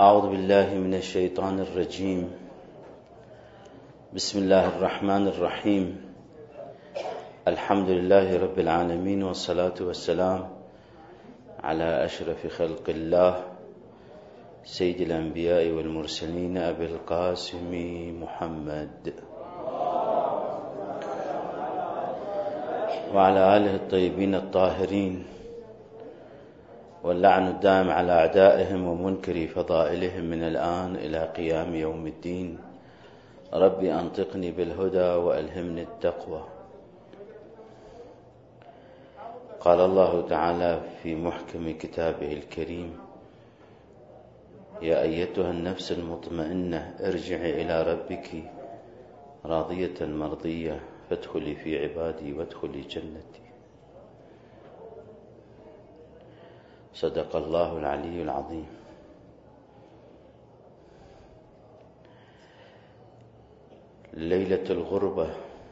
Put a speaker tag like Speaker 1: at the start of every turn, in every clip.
Speaker 1: أعوذ بالله من الشيطان الرجيم. بسم الله الرحمن الرحيم. الحمد لله رب العالمين، والصلاة والسلام على أشرف خلق الله سيد الأنبياء والمرسلين أبي القاسم محمد وعلى آله الطيبين الطاهرين، واللعن الدائم على أعدائهم ومنكر فضائلهم من الآن إلى قيام يوم الدين. ربي أنطقني بالهدى وألهمني التقوى. قال الله تعالى في محكم كتابه الكريم: يا أيتها النفس المطمئنة ارجعي إلى ربك راضية مرضية فادخلي في عبادي وادخلي جنتي. صدق الله العلي العظيم. ليلة الغربة،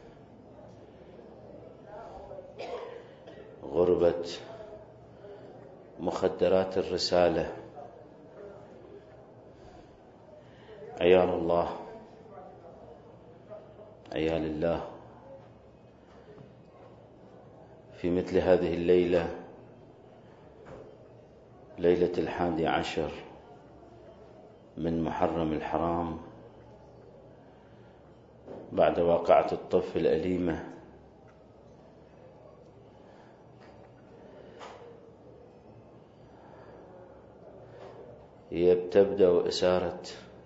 Speaker 1: غربة مخدرات الرسالة، عيال الله، عيال الله. في مثل هذه الليلة، ليلة 11 من محرم الحرام، بعد واقعة الطف الأليمة، هي تبدأ إسارة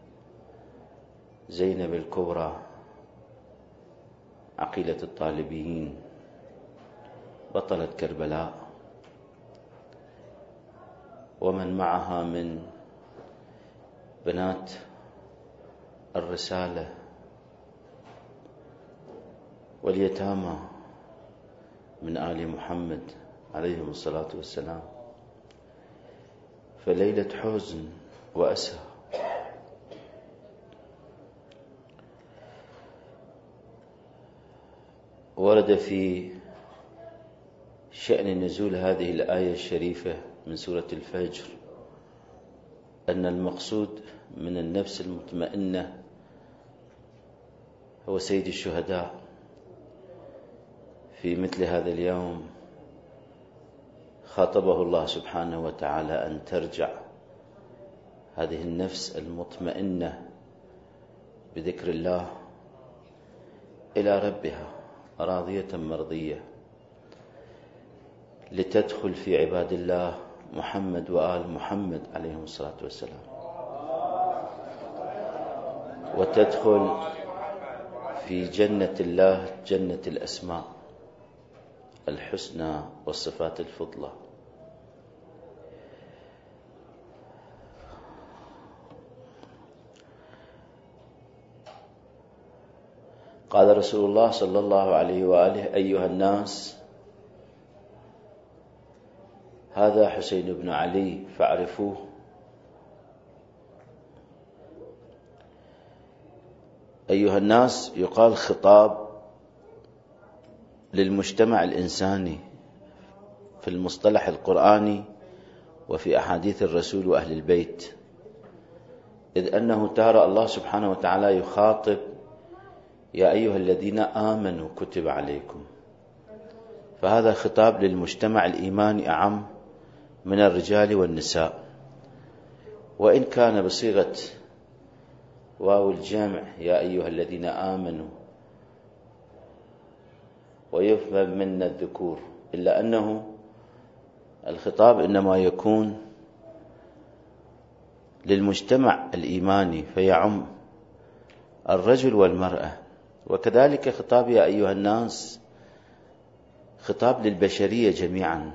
Speaker 1: زينب الكبرى عقيلة الطالبيين بطلة كربلاء، ومن معها من بنات الرسالة واليتامى من آل محمد عليهم الصلاة والسلام. فليلة حزن وأسى. ورد في شأن نزول هذه الآية الشريفة من سورة الفجر أن المقصود من النفس المطمئنة هو سيد الشهداء. في مثل هذا اليوم خاطبه الله سبحانه وتعالى أن ترجع هذه النفس المطمئنة بذكر الله إلى ربها راضية مرضية، لتدخل في عباد الله محمد وآل محمد عليهم الصلاة والسلام، وتدخل في جنة الله، جنة الأسماء الحسنى والصفات الفضلى. قال رسول الله صلى الله عليه وآله: أيها الناس، هذا حسين بن علي فاعرفوه. أيها الناس يقال خطاب للمجتمع الإنساني في المصطلح القرآني وفي أحاديث الرسول وأهل البيت، إذ أنه تارى الله سبحانه وتعالى يخاطب: يا أيها الذين آمنوا كتب عليكم. فهذا خطاب للمجتمع الإيماني أعم من الرجال والنساء، وإن كان بصيغة واو الجمع يا أيها الذين آمنوا، ويفهم من الذكور، إلا أنه الخطاب إنما يكون للمجتمع الإيماني فيعم الرجل والمرأة. وكذلك خطاب يا أيها الناس خطاب للبشرية جميعا،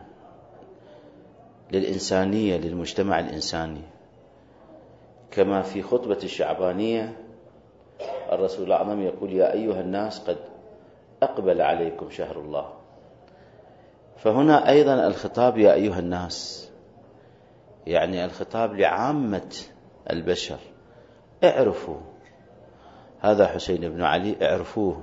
Speaker 1: للإنسانية، للمجتمع الإنساني. كما في خطبة الشعبانية الرسول الأعظم يقول: يا أيها الناس قد أقبل عليكم شهر الله. فهنا أيضا الخطاب يا أيها الناس، يعني الخطاب لعامة البشر. اعرفوا هذا حسين بن علي، اعرفوه،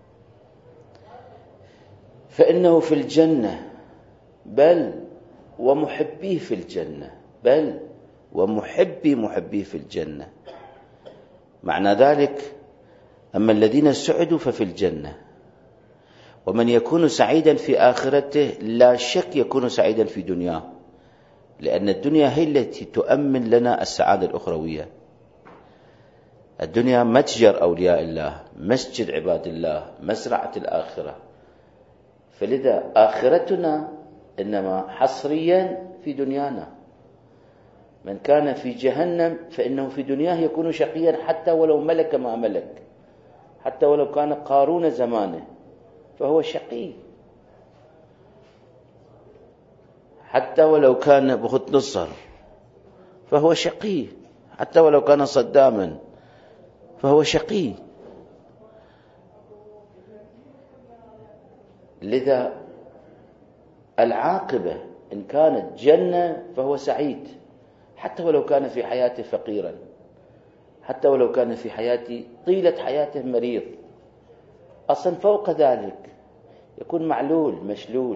Speaker 1: فإنه في الجنة، بل ومحبيه في الجنة، بل ومحبي في الجنة. معنى ذلك أما الذين سعدوا ففي الجنة، ومن يكون سعيدا في آخرته لا شك يكون سعيدا في دنياه، لأن الدنيا هي التي تؤمن لنا السعادة الأخروية. الدنيا متجر أولياء الله، مسجد عباد الله، مزرعة الآخرة. فلذا آخرتنا إنما حصريا في دنيانا. من كان في جهنم فإنه في دنياه يكون شقيا، حتى ولو ملك ما ملك، حتى ولو كان قارون زمانه فهو شقي، حتى ولو كان بخت نصر فهو شقي، حتى ولو كان صداما فهو شقي. لذا العاقبة إن كانت جنة فهو سعيد، حتى ولو كان في حياته فقيرا، حتى ولو كان في حياته طيلة حياته مريض، أصلا فوق ذلك يكون معلول مشلول.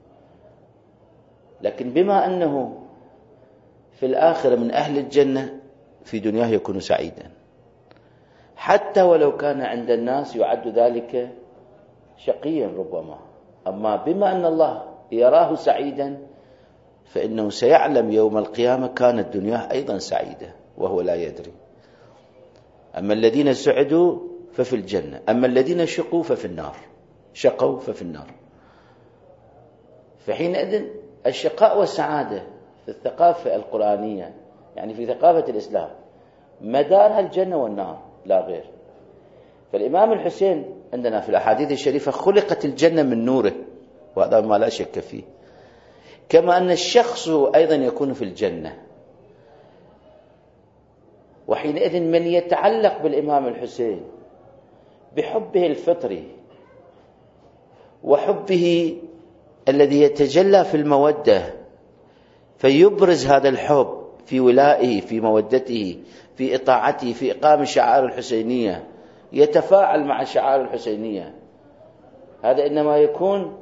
Speaker 1: لكن بما أنه في الآخرة من أهل الجنة في دنياه يكون سعيدا، حتى ولو كان عند الناس يعد ذلك شقيا ربما. أما بما أن الله يراه سعيدا فإنه سيعلم يوم القيامة كانت دنياه أيضا سعيدة وهو لا يدري. أما الذين سعدوا ففي الجنة، أما الذين شقوا ففي النار، شقوا ففي النار. فحينئذ الشقاء والسعادة في الثقافة القرآنية، يعني في ثقافة الإسلام، مدارها الجنة والنار لا غير. فالإمام الحسين عندنا في الأحاديث الشريفة خلقت الجنة من نوره، وهذا ما لا شك فيه. كما أن الشخص أيضا يكون في الجنة. وحينئذ من يتعلق بالإمام الحسين بحبه الفطري وحبه الذي يتجلى في المودة، فيبرز هذا الحب في ولائه، في مودته، في إطاعته، في إقام الشعائر الحسينية، يتفاعل مع الشعائر الحسينية، هذا إنما يكون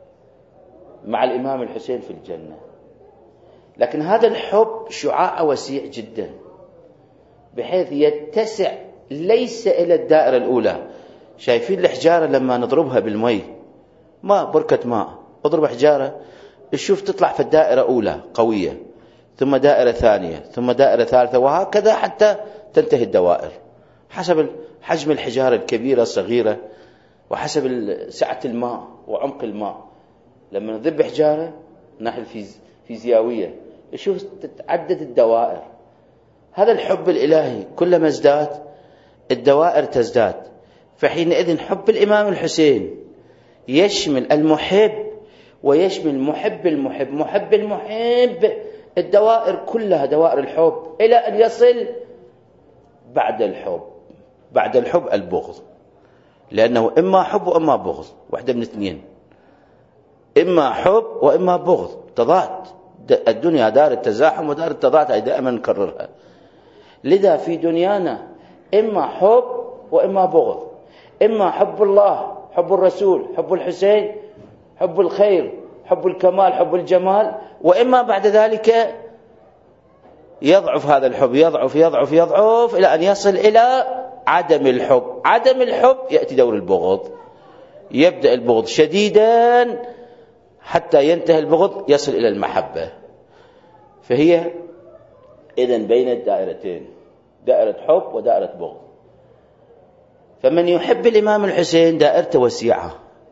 Speaker 1: مع الإمام الحسين في الجنة. لكن هذا الحب شعاع وسيع جدا، بحيث يتسع ليس إلى الدائرة الأولى. شايفين الحجارة لما نضربها بالمي، ماء، بركة ماء، اضرب حجارة تشوف تطلع في الدائرة أولى قوية، ثم دائرة ثانية، ثم دائرة ثالثة، وهكذا حتى تنتهي الدوائر حسب حجم الحجارة الكبيرة الصغيرة، وحسب سعة الماء وعمق الماء. لما نضرب حجارة نحن في زياوية نشوف تتعدد الدوائر. هذا الحب الإلهي كلما ازداد الدوائر تزداد. فحينئذ حب الإمام الحسين يشمل المحب ويشمل محب المحب، محب المحب، الدوائر كلها دوائر الحب، إلى أن يصل بعد الحب، بعد الحب البغض، لأنه إما حب وإما بغض، واحدة من اثنين، إما حب وإما بغض، تضاد. الدنيا دار التزاحم ودار التضاد، هي دائما نكررها. لذا في دنيانا إما حب وإما بغض، إما حب الله، حب الرسول، حب الحسين، حب الخير، حب الكمال، حب الجمال، وإما بعد ذلك يضعف هذا الحب، يضعف يضعف يضعف إلى أن يصل إلى عدم الحب. عدم الحب يأتي دور البغض، يبدأ البغض شديدا حتى ينتهي البغض يصل إلى المحبة. فهي إذن بين الدائرتين، دائرة حب ودائرة بغض. فمن يحب الإمام الحسين دائرته وسيعة،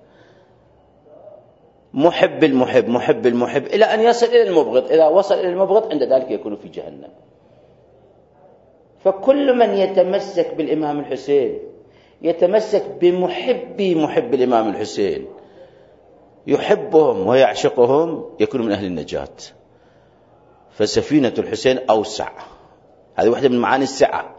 Speaker 1: محب المحب، محب المحب، إلى أن يصل إلى المبغض. إذا وصل إلى المبغض عند ذلك يكون في جهنم. فكل من يتمسك بالإمام الحسين يتمسك بمحبي محب الإمام الحسين، يحبهم ويعشقهم، يكون من أهل النجاة. فسفينة الحسين أوسع، هذه واحدة من معاني السعة.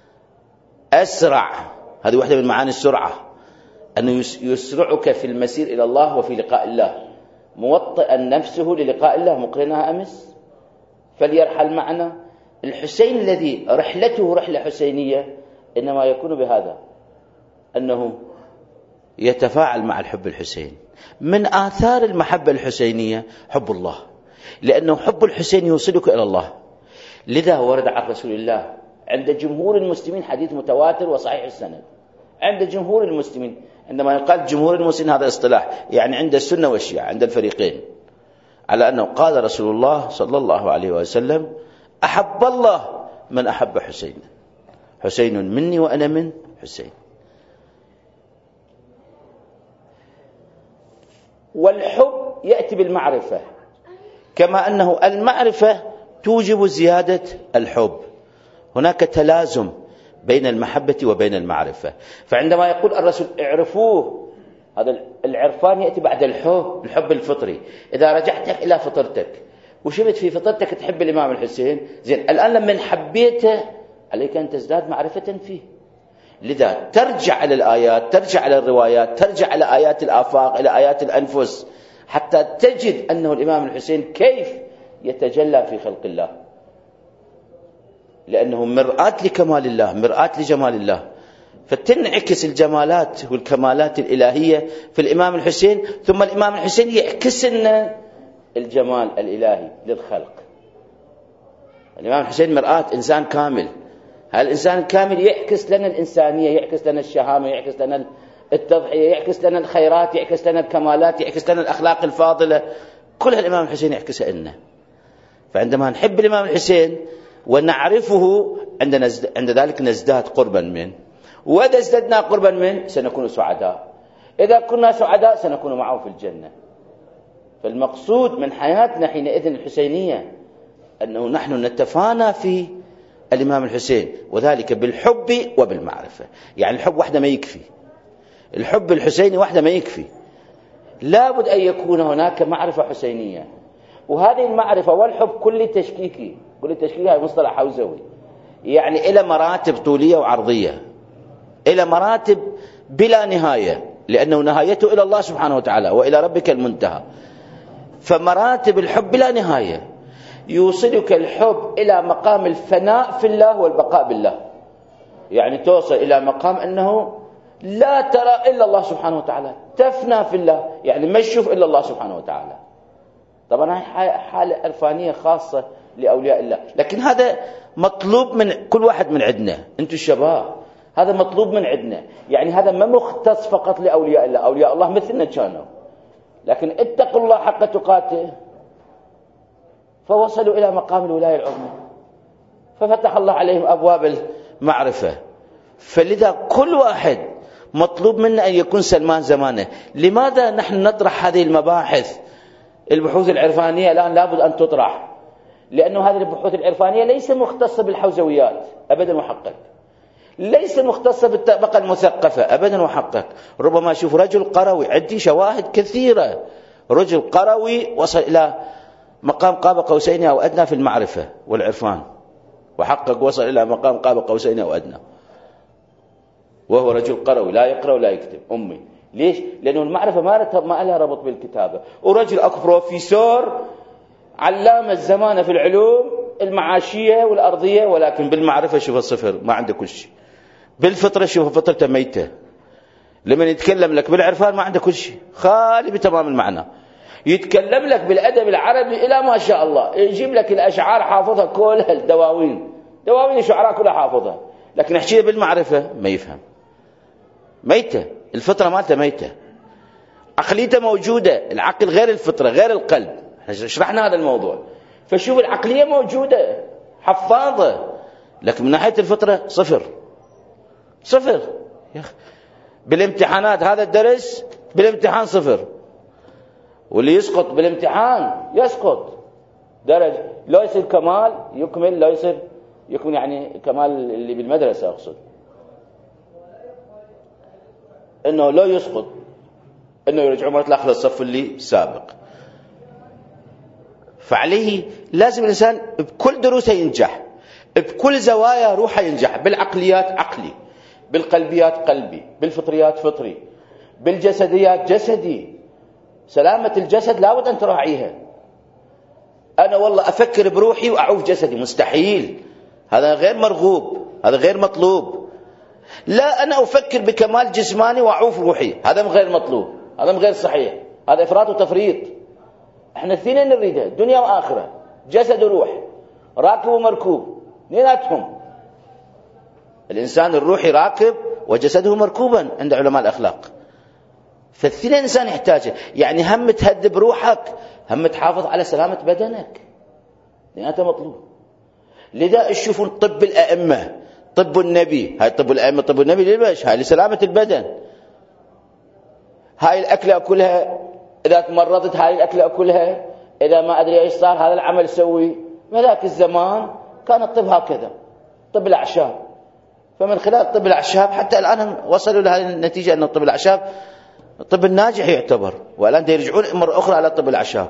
Speaker 1: أسرع، هذه واحدة من معاني السرعة، أنه يسرعك في المسير إلى الله وفي لقاء الله. موطئا نفسه للقاء الله، مقرنها أمس، فليرحل معنا. الحسين الذي رحلته رحلة حسينية إنما يكون بهذا، أنه يتفاعل مع الحب الحسين. من آثار المحبة الحسينية حب الله، لأنه حب الحسين يوصلك إلى الله. لذا ورد عن رسول الله عند جمهور المسلمين حديث متواتر وصحيح السند، عند جمهور المسلمين. عندما يقال جمهور المسلمين هذا اصطلاح، يعني عند السنة والشيعة، عند الفريقين، على أنه قال رسول الله صلى الله عليه وسلم: أحب الله من أحب حسين، حسين مني وأنا من حسين. والحب يأتي بالمعرفة، كما أنه المعرفة توجب زيادة الحب، هناك تلازم بين المحبة وبين المعرفة. فعندما يقول الرسول اعرفوه، هذا العرفان يأتي بعد الحب، الحب الفطري. إذا رجعت إلى فطرتك وشفت في فطرتك تحب الإمام الحسين، زين، الآن لما حبيته عليك أن تزداد معرفة فيه. لذا ترجع على الآيات، ترجع على الروايات، ترجع على آيات الآفاق، إلى آيات الأنفس، حتى تجد أنه الإمام الحسين كيف يتجلى في خلق الله، لأنه مرآة لكمال الله، مرآة لجمال الله، فتنعكس الجمالات والكمالات الإلهية في الإمام الحسين، ثم الإمام الحسين يعكس لنا الجمال الإلهي للخلق. الإمام الحسين مرآة، إنسان كامل، هالإنسان الكامل يعكس لنا الإنسانية، يعكس لنا الشهامة، يعكس لنا التضحية، يعكس لنا الخيرات، يعكس لنا الكمالات، يعكس لنا الأخلاق الفاضلة، كلها الإمام الحسين يعكسها لنا. فعندما نحب الإمام الحسين ونعرفه، عند ذلك نزداد قربا منه، وإذا ازددنا قربا منه سنكون سعداء، إذا كنا سعداء سنكون معه في الجنة. فالمقصود من حياتنا حينئذ الحسينية أنه نحن نتفانى في الإمام الحسين، وذلك بالحب وبالمعرفة. يعني الحب وحده ما يكفي، الحب الحسيني وحده ما يكفي، لابد أن يكون هناك معرفة حسينية. وهذه المعرفة والحب كل تشكيكي، كل تشكيكي هذا مصطلح حوزوي، يعني إلى مراتب طولية وعرضية، إلى مراتب بلا نهاية، لأنه نهايته إلى الله سبحانه وتعالى وإلى ربك المنتهى. فمراتب الحب بلا نهاية، يوصلك الحب إلى مقام الفناء في الله والبقاء بالله، يعني توصل إلى مقام أنه لا ترى إلا الله سبحانه وتعالى، تفنى في الله، يعني ما تشوف إلا الله سبحانه وتعالى. طبعا هاي حالة عرفانية خاصة لأولياء الله، لكن هذا مطلوب من كل واحد من عندنا، أنتم الشباب، هذا مطلوب من عندنا. يعني هذا ما مختص فقط لأولياء الله، أولياء الله مثلنا كانوا، لكن اتقوا الله حق تقاته فوصلوا إلى مقام الولاية العظمى، ففتح الله عليهم أبواب المعرفة. فلذا كل واحد مطلوب منا أن يكون سلمان زمانه. لماذا نحن نطرح هذه المباحث؟ البحوث العرفانية الآن لابد أن تطرح، لأنه هذه البحوث العرفانية ليس مختصة بالحوزويات أبدا وحقك، ليس مختصة بالطبقة المثقفة أبدا وحقك. ربما أشوف رجل قروي، عندي شواهد كثيرة، رجل قروي وصل إلى مقام قاب قوسين أو أدنى في المعرفة والعرفان، وحقق وصل إلى مقام قاب قوسين أو أدنى، وهو رجل قروي لا يقرأ ولا يكتب أمي. ليش؟ لأنه المعرفة ما لها ربط بالكتابة. ورجل أكو بروفيسور علام الزمان في العلوم المعاشية والأرضية، ولكن بالمعرفة شوف الصفر، ما عنده كل شيء. بالفطرة شوف فطرته ميتة، لما يتكلم لك بالعرفان ما عنده كل شيء، خالي بتمام المعنى. يتكلم لك بالأدب العربي إلى ما شاء الله، يجيب لك الأشعار حافظها كلها، الدواوين الشعراء كلها حافظها، لكن يحكيها بالمعرفة ما يفهم، ميتة، الفطرة مالته ميتة، عقليته موجودة، العقل غير الفطرة غير القلب، شرحنا هذا الموضوع. فشوف العقلية موجودة حفاظة، لكن من ناحية الفطرة صفر. بالامتحانات هذا الدرس بالامتحان صفر، واللي يسقط بالامتحان يسقط درجة، لا يصير كمال يكمل، لا يصير يكون يعني كمال اللي بالمدرسة، أقصد إنه لا يسقط، إنه يرجع مرة الآخر الصف اللي سابق. فعليه لازم الإنسان بكل دروسه ينجح، بكل زوايا روحه ينجح، بالعقليات عقلي، بالقلبيات قلبي، بالفطريات فطري، بالجسديات جسدي. سلامة الجسد لابد أن تراعيها. أنا والله أفكر بروحي وأعوف جسدي، مستحيل، هذا غير مرغوب، هذا غير مطلوب. لا، أنا أفكر بكمال جسماني وأعوف روحي، هذا غير مطلوب، هذا غير صحيح، هذا إفراط وتفريط. احنا الاثنين نريدها، دنيا وآخرة، جسد وروح. راكب ومركوب اثنيناتهم. الإنسان الروحي راكب وجسده مركوبا عند علماء الأخلاق، فالاثنين الإنسان يحتاجه. يعني هم تهذب روحك، هم تحافظ على سلامة بدنك، هذا مطلوب. لذا تشوفون طب الأئمة، طب النبي، هاي طب الأئمة طب النبي ليش؟ هاي لسلامة البدن. هاي الأكلة أكلها، إذا تمرضت هاي الأكلة أكلها، إذا ما أدري إيش صار هذا العمل سوي. مذاك الزمان كان الطب هكذا، طب الأعشاب. فمن خلال طب الأعشاب حتى الآن وصلوا لهذه النتيجة أن طب الأعشاب الطب الناجح يعتبر، والآن يرجعون مرة أخرى على طب الأعشاب.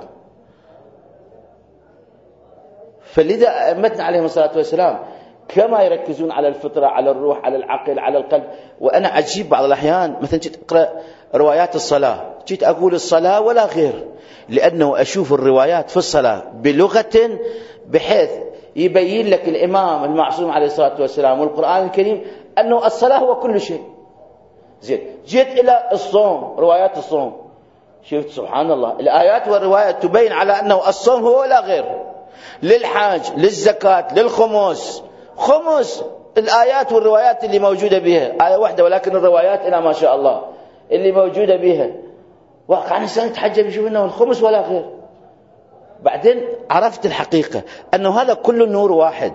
Speaker 1: فلذا أئمتنا عليهم الصلاة والسلام كما يركزون على الفطرة، على الروح، على العقل، على القلب. وأنا عجيب بعض الأحيان مثلا جيت أقرأ روايات الصلاة، جيت أقول الصلاة ولا غير، لأنه أشوف الروايات في الصلاة بلغة بحيث يبين لك الإمام المعصوم عليه الصلاة والسلام والقرآن الكريم أنه الصلاة هو كل شيء. زين، جيت إلى الصوم، روايات الصوم، شفت سبحان الله الآيات والروايات تبين على أنه الصوم هو لا غير. للحاج، للزكاة، للخمس، خمس الآيات والروايات اللي موجودة بها آية واحدة، ولكن الروايات إلى ما شاء الله اللي موجودة بها. واقع الإنسان يتحجب يشوف أنه الخمس ولا غير. بعدين عرفت الحقيقة أنه هذا كله نور واحد،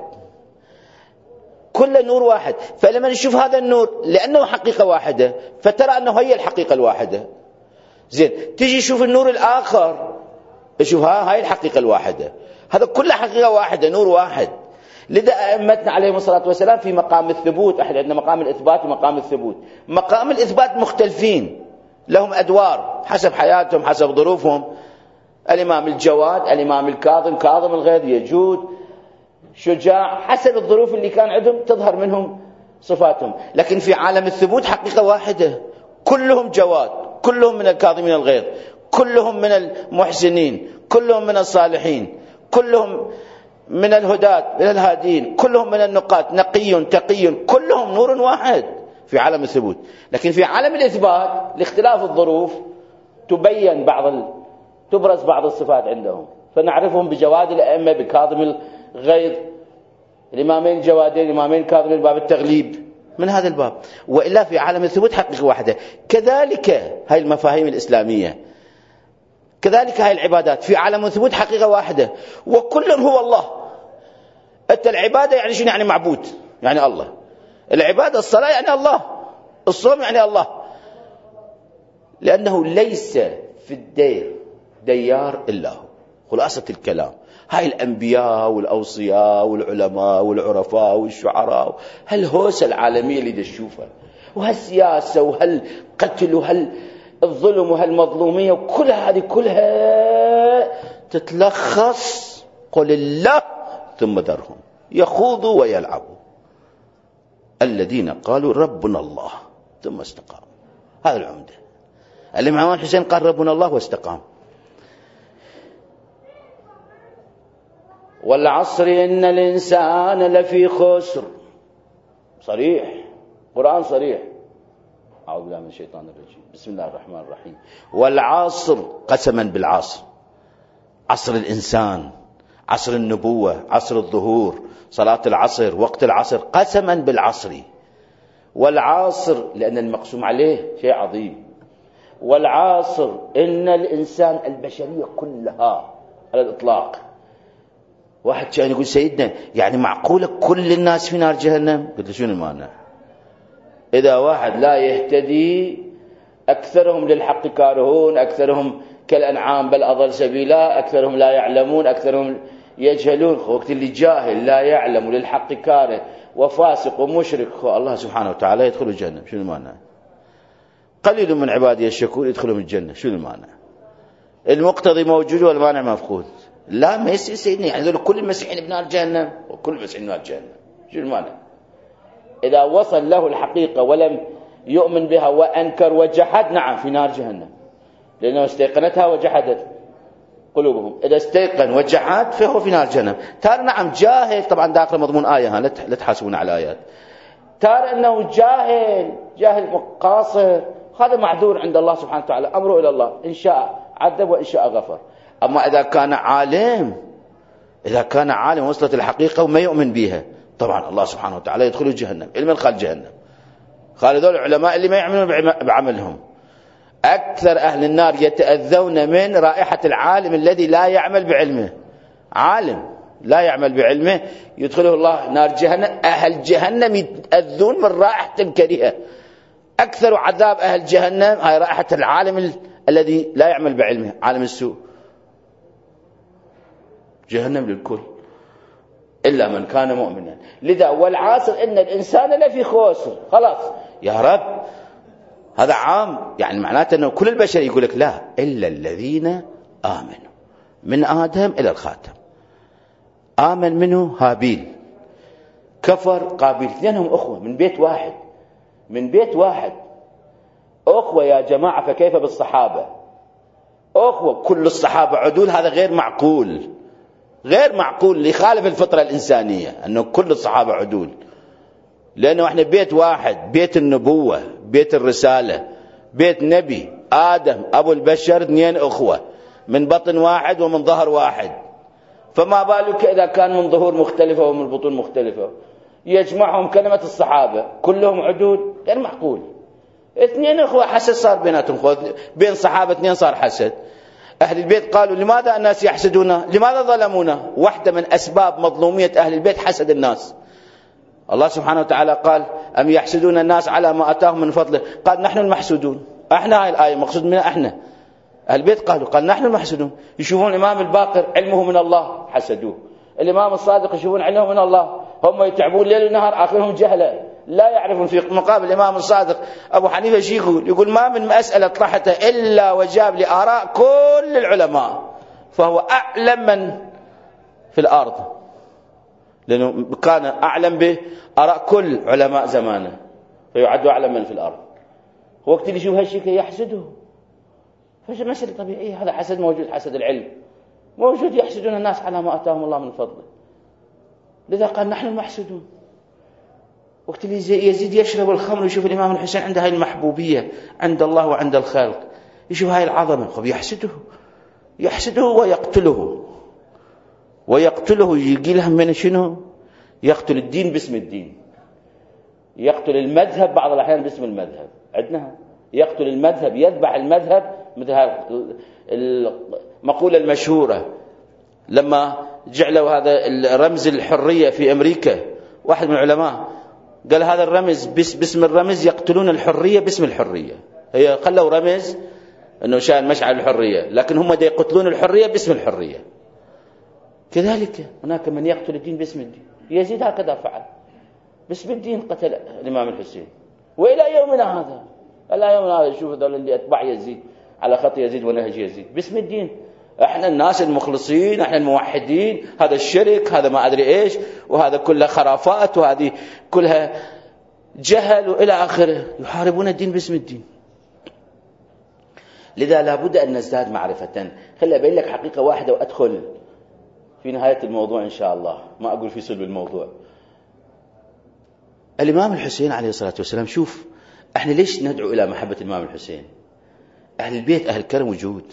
Speaker 1: كل نور واحد. فلما نشوف هذا النور لأنه حقيقة واحدة فترى أنه هي الحقيقة الواحدة. زين، تيجي شوف النور الآخر، شوف هاي الحقيقة الواحدة، هذا كله حقيقة واحدة، نور واحد. لذا أئمتنا عليهم الصلاة والسلام في مقام الثبوت، احنا عندنا مقام الإثبات ومقام الثبوت. مقام الإثبات مختلفين، لهم أدوار حسب حياتهم حسب ظروفهم. الإمام الجواد، الإمام الكاظم، كاظم الغيظ، يجود، شجاع، حسب الظروف اللي كان عندهم تظهر منهم صفاتهم. لكن في عالم الثبوت حقيقة واحدة، كلهم جواد، كلهم من الكاظمين الغيظ، كلهم من المحسنين، كلهم من الصالحين، كلهم من الهداة من الهادين، كلهم من النقاة، نقي تقي، كلهم نور واحد في عالم الثبوت. لكن في عالم الإثبات لاختلاف الظروف تبين تبرز بعض الصفات عندهم، فنعرفهم بجواد الأئمة، بكاظم الغيظ، الإمامين الجوادين، الإمامين الكاظمين، باب التغليب من هذا الباب. وإلا في عالم الثبوت حقيقة واحدة. كذلك هاي المفاهيم الإسلامية، كذلك هاي العبادات في عالم الثبوت حقيقة واحدة، وكل هو الله. أنت العبادة يعني شنو؟ يعني معبود، يعني الله. العبادة الصلاة يعني الله، الصوم يعني الله، لأنه ليس في الدير ديار إلا هو. خلاصة الكلام، هاي الأنبياء والأوصياء والعلماء والعرفاء والشعراء، هالهوسة العالمية اللي تشوفها، وهالسياسة وهالقتل وهالظلم وهالمظلومية، وكل هذه كلها تتلخص قل الله ثم ذرهم يخوضوا ويلعبوا الذين قالوا ربنا الله ثم استقاموا. هذا العمدة. الإمام الحسين قال ربنا الله واستقام. والعصر إن الإنسان لفي خسر، صريح، قرآن صريح. أعوذ بالله من الشيطان الرجيم، بسم الله الرحمن الرحيم. والعصر، قسما بالعصر، عصر الإنسان، عصر النبوة، عصر الظهور، صلاة العصر، وقت العصر، قسما بالعصر. والعصر لأن المقسوم عليه شيء عظيم. والعصر إن الإنسان، البشرية كلها على الإطلاق. واحد كان يقول سيدنا يعني معقولة كل الناس في نار جهنم؟ قلت له شنو المانع؟ إذا واحد لا يهتدي أكثرهم للحق كارهون، أكثرهم كالأنعام بل أضل سبيلا، أكثرهم لا يعلمون، أكثرهم يجهلون. وقت اللي جاهل لا يعلم للحق كاره وفاسق ومشرك، الله سبحانه وتعالى يدخل الجنة، شنو المانع؟ قليل من عبادي الشكور يدخلهم الجنة، شنو المانع؟ المقتضي موجود والمانع مفقود. لا ما يصير سيدنا، يعني كل المسيحيين بنار جهنم وكل المسيحيين بنار جهنم، شنو المانع؟ إذا وصل له الحقيقة ولم يؤمن بها وأنكر وجحد، نعم في نار جهنم، لأنه استيقنتها وجحدت قلوبهم. إذا استيقن وجحد فهو في نار جهنم. ترى نعم جاهل، طبعا داخل مضمون آية، لا تحاسبون على آيات. ترى أنه جاهل قاصر، هذا معذور عند الله سبحانه وتعالى، أمره إلى الله، إن شاء عذب وإن شاء غفر. أما إذا كان عالم إذا كان عالم وصلت الحقيقة وما يؤمن بها، طبعا الله سبحانه وتعالى يدخل جهنم. من خال جهنم؟ قال ذول العلماء اللي ما يعملون بعملهم. أكثر أهل النار يتأذون من رائحة العالم الذي لا يعمل بعلمه. عالم لا يعمل بعلمه يدخله الله نار جهنم. أهل جهنم يتأذون من رائحة الكريهة. أكثر عذاب أهل جهنم هاي رائحة العالم الذي لا يعمل بعلمه، عالم السوء. جهنم للكل إلا من كان مؤمنا. لذا والعاصر إن الإنسان لفي خسر. خلاص يا رب هذا عام، يعني معناته أنه كل البشر يقول لك لا إلا الذين آمنوا من آدم إلى الخاتم. آمن منه هابيل، كفر قابيل، اثنينهم أخوة من بيت واحد، من بيت واحد أخوة يا جماعة. فكيف بالصحابة؟ أخوة كل الصحابة عدول. هذا غير معقول، غير معقول، يخالف الفطرة الإنسانية أنه كل الصحابة عدول. لأنه احنا بيت واحد، بيت النبوة، بيت الرسالة، بيت نبي آدم أبو البشر، اثنين أخوة من بطن واحد ومن ظهر واحد. فما بالك إذا كان من ظهور مختلفة ومن بطون مختلفة يجمعهم كلمة الصحابة كلهم عدول؟ غير معقول. اثنين أخوة حسد صار بيناتهم، بين صحابة اثنين صار حسد. أهل البيت قالوا لماذا الناس يحسدونا؟ لماذا ظلمونا؟ واحدة من أسباب مظلومية أهل البيت حسد الناس. الله سبحانه وتعالى قال أم يحسدون الناس على ما أتاهم من فضله؟ قال نحن المحسودون. احنا هاي الآية مقصود منها احنا أهل البيت. قال نحن المحسودون. يشوفون الإمام الباقر علمه من الله حسدوه، الإمام الصادق يشوفون علمه من الله، هم يتعبون ليل ونهار آخرهم جهلة لا يعرفون. في مقابل الإمام الصادق أبو حنيفة شي يقول ما من مسألة طرحته إلا وجاب لآراء كل العلماء، فهو أعلم من في الأرض، لأنه كان أعلم بآراء كل علماء زمانه، فيعد أعلم من في الأرض. وقت اللي يشوف هالشيء يحسده، فش مسألة طبيعية. هذا حسد موجود، حسد العلم موجود، يحسدون الناس على ما أتاهم الله من فضله. لذا قال نحن المحسودون. وقت اللي يزيد يشرب الخمر ويشوف الإمام الحسين عنده هاي المحبوبية عند الله وعند الخلق، يشوف هاي العظمة، خب يحسده ويقتله يجي لهم من شنو؟ يقتل الدين باسم الدين، يقتل المذهب بعض الأحيان باسم المذهب. عندنا يقتل المذهب، يذبح المذهب، مثل المقولة المشهورة لما جعلوا هذا الرمز الحرية في أمريكا، واحد من العلماء قال هذا الرمز باسم الرمز يقتلون الحرية باسم الحرية. هي خلوا رمز أنه شان مشعل الحرية، لكن هم يقتلون الحرية باسم الحرية. كذلك هناك من يقتل الدين باسم الدين. يزيد هكذا فعل، باسم الدين قتل الإمام الحسين. وإلى يومنا هذا، إلى يومنا هذا شوف ذول اللي أتباع يزيد على خط يزيد ونهج يزيد باسم الدين. احنا الناس المخلصين، احنا الموحدين، هذا الشرك، هذا ما أدري إيش، وهذا كلها خرافات، وهذه كلها جهل وإلى آخره. يحاربون الدين باسم الدين. لذا لابد أن نزداد معرفة. خلي أبين لك حقيقة واحدة وأدخل في نهاية الموضوع إن شاء الله، ما أقول في صلب الموضوع. الإمام الحسين عليه الصلاة والسلام، شوف احنا ليش ندعو إلى محبة الإمام الحسين؟ أهل البيت أهل الكرم وجود.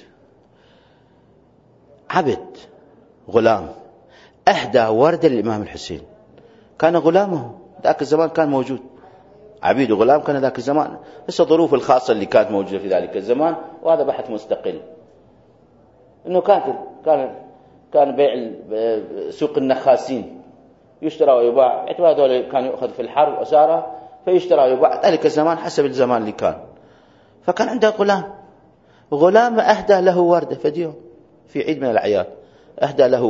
Speaker 1: عبد غلام أهدى وردة للإمام الحسين، كان غلامه ذاك الزمان، كان موجود عبيد وغلام كان ذاك الزمان، بس الظروف الخاصة اللي كانت موجودة في ذلك الزمان، وهذا بحث مستقل. إنه كان بيع سوق النخاسين، يشترى ويباع، اعتبار هذول كانوا يأخذ في الحرب أسارة، فيشترى ويباع ذلك الزمان حسب الزمان اللي كان. فكان عنده غلام أهدى له وردة فديو في عيد من الأعياد، أهدى له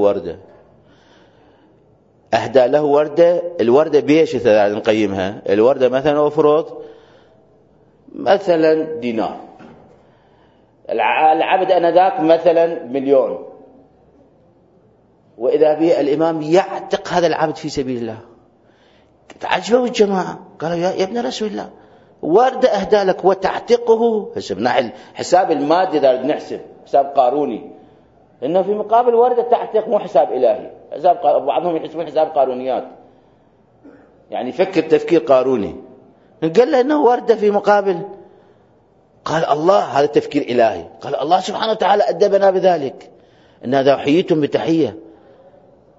Speaker 1: وردة. الوردة بيش نقيمها؟ الوردة مثلا أفرض مثلا دينار، العبد أنذاك مثلا 1,000,000، وإذا به الإمام يعتق هذا العبد في سبيل الله. تعجبوا الجماعة، قالوا يا ابن رسول الله، وردة أهدى لك وتعتقه. حسبنا الحساب المادي، إذا نحسب حساب قاروني، إنه في مقابل وردة تعتق، مو حساب إلهي، بعضهم يحسبون حساب قارونيات، يعني فكر تفكير قاروني. قال له إنه وردة في مقابل، قال الله هذا تفكير إلهي. قال الله سبحانه وتعالى أدبنا بذلك، إن إذا حييتم بتحية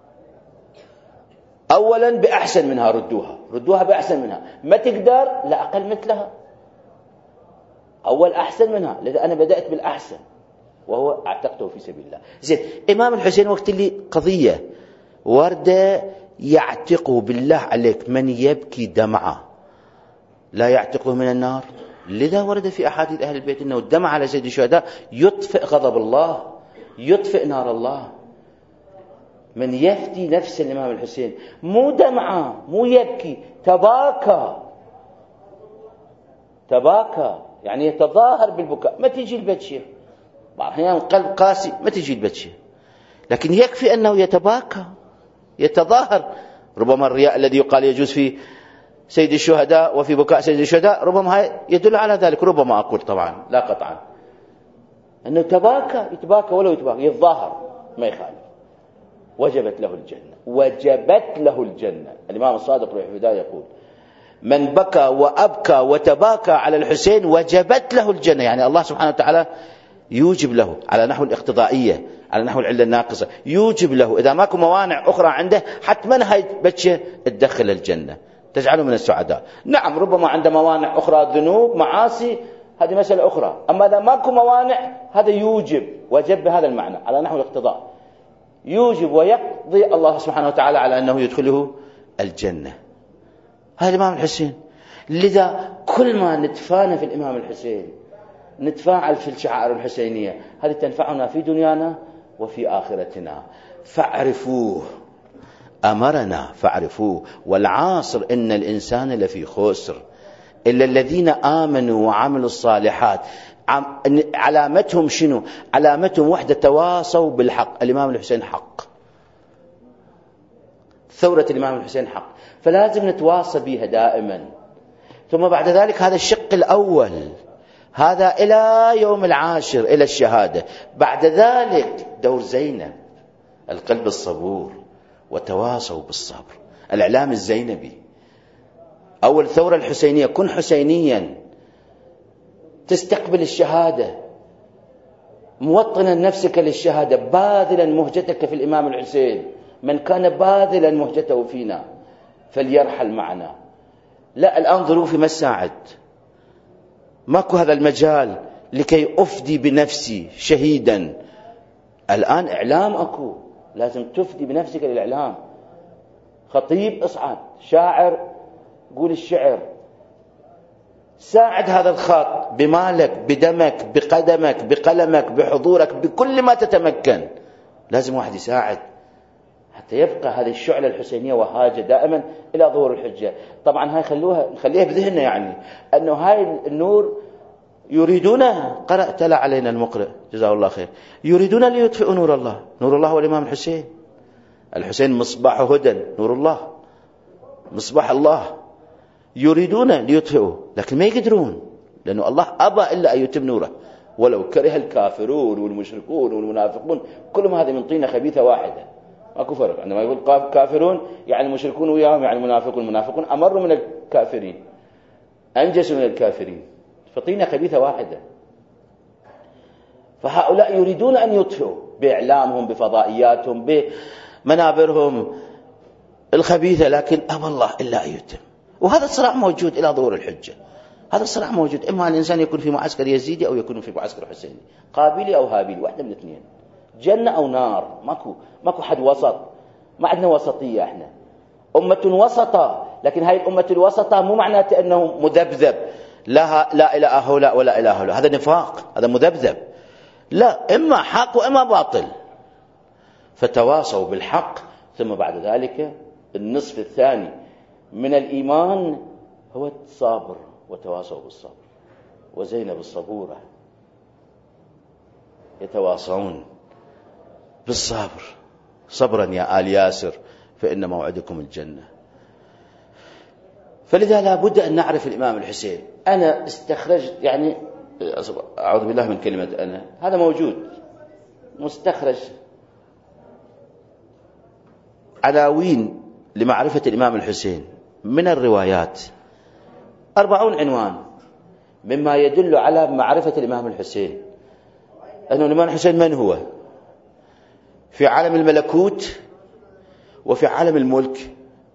Speaker 1: أولا بأحسن منها، ردوها بأحسن منها، ما تقدر لا أقل مثلها، أول أحسن منها، لذا أنا بدأت بالأحسن وهو اعتقته في سبيل الله. زين، إمام الحسين وقت اللي قضية وردة يعتقه بالله عليك من يبكي دمعة لا يعتقه من النار، لذا ورد في أحاديث أهل البيت أنه الدمع على سيد الشهداء يطفئ غضب الله، يطفئ نار الله. من يفدي نفس الإمام الحسين مو دمعة، مو يبكي، تباكى يعني يتظاهر بالبكاء. ما تيجي البكية، بعض الأحيان قلب قاسي ما تيجي البكية، لكن يكفي أنه يتباكى يتظاهر. ربما الرياء الذي يقال يجوز في سيد الشهداء وفي بكاء سيد الشهداء ربما يدل على ذلك، ربما أقول طبعا لا قطعا، أنه يتباكى ولو يتباكى يتظاهر ما يخالف. وجبت له الجنة. الإمام الصادق الوفداء يقول: من بكى وأبكى وتباكى على الحسين وجبت له الجنة، يعني الله سبحانه وتعالى يوجب له على نحو الاقتضائية، على نحو العلة الناقصة، يوجب له إذا ماكو موانع أخرى عنده حتما هاي بتشة تدخل الجنة، تجعله من السعداء. نعم ربما عنده موانع أخرى، ذنوب معاصي، هذه مسألة أخرى. أما إذا ماكو موانع هذا يوجب، وجب بهذا المعنى على نحو الاقتضاء، يوجب ويقضي الله سبحانه وتعالى على أنه يدخله الجنة. هذا الإمام الحسين. لذا كل ما نتفانى في الإمام الحسين، نتفاعل في الشعائر الحسينية، هذه تنفعنا في دنيانا وفي آخرتنا. فاعرفوه، أمرنا فاعرفوه، والعاصر إن الإنسان لفي خسر إلا الذين آمنوا وعملوا الصالحات. علامتهم شنو؟ علامتهم وحدة، تواصوا بالحق. الإمام الحسين حق، ثورة الإمام الحسين حق، فلازم نتواصى بها دائما. ثم بعد ذلك هذا الشق الأول، هذا إلى يوم العاشر إلى الشهادة. بعد ذلك دور زينب، القلب الصبور، وتواصوا بالصبر. الإعلام الزينبي، أول ثورة الحسينية، كن حسينيا، تستقبل الشهادة، موطنا نفسك للشهادة، باذلا مهجتك في الإمام الحسين. من كان باذلا مهجته فينا فليرحل معنا. لا، الآن ظروفي ما تساعد، ماكو هذا المجال لكي أفدي بنفسي شهيدا. الآن إعلام أكو، لازم تفدي بنفسك للإعلام. خطيب اصعد، شاعر قول الشعر، ساعد هذا الخط بمالك، بدمك، بقدمك، بقلمك، بحضورك، بكل ما تتمكن. لازم واحد يساعد حتى يبقى هذه الشعلة الحسينية وهاجة دائما إلى ظهور الحجة. طبعا هاي نخليها بذهننا، يعني أنه هاي النور يريدون، تلا علينا المقرئ جزاه الله خير، يريدون ليطفئوا نور الله. نور الله هو الإمام الحسين. الحسين مصباح هدى، نور الله، مصباح الله. يريدون ليطفئوا لكن ما يقدرون، لأنه الله أبى إلا أن يتم نوره، ولو كره الكافرون والمشركون والمنافقون، كلهم هذه من طينة خبيثة واحدة، ماكو فرق. عندما يقول كافرون يعني المشركون وياهم، يعني المنافقون أمر من الكافرين، أنجس من الكافرين، فطينة خبيثة واحدة. فهؤلاء يريدون أن يطفئوا بإعلامهم، بفضائياتهم، بمنابرهم الخبيثة، لكن أبى الله إلا أن يتم. وهذا الصراع موجود إلى ظهور الحجة. هذا الصراع موجود، إما الإنسان يكون في معسكر يزيدي أو يكون في معسكر حسيني، قابلي أو هابيلي، واحدة من الاثنين، جنة أو نار. ماكو حد وسط، ما عندنا وسطية. احنا أمة وسطة، لكن هاي الأمة الوسطة مو معناته أنه مذبذب، لا إلى هؤلاء ولا إلى هؤلاء، هذا نفاق، هذا مذبذب. لا، إما حق وإما باطل. فتواصوا بالحق. ثم بعد ذلك النصف الثاني من الإيمان هو الصبر، وتواصوا بالصبر. وزينب الصبورة يتواصون بالصبر. صبرا يا آل ياسر فإن موعدكم الجنة. فلذا لا بد أن نعرف الإمام الحسين. أنا استخرجت، يعني أعوذ بالله من كلمة أنا، هذا موجود مستخرج عناوين لمعرفة الإمام الحسين من الروايات، 40 عنوان مما يدل على معرفة الإمام الحسين. أنه الإمام الحسين من هو في عالم الملكوت وفي عالم الملك،